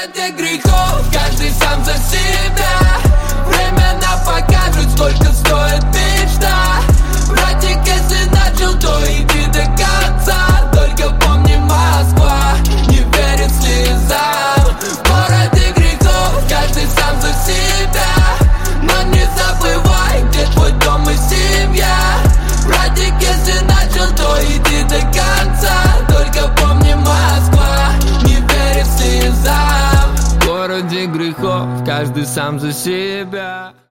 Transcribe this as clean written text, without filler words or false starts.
городе грехов каждый сам за себя. Время нам покажет, сколько стоит мечта. Братик, если начал, то иди до конца. Только помни, Москва не верит слезам. В городе грехов каждый сам за себя. Но не забывай, где твой дом и семья. Братик, если начал, то иди до конца. Только помни, Москва не верит слезам. В городе грехов каждый сам за себя.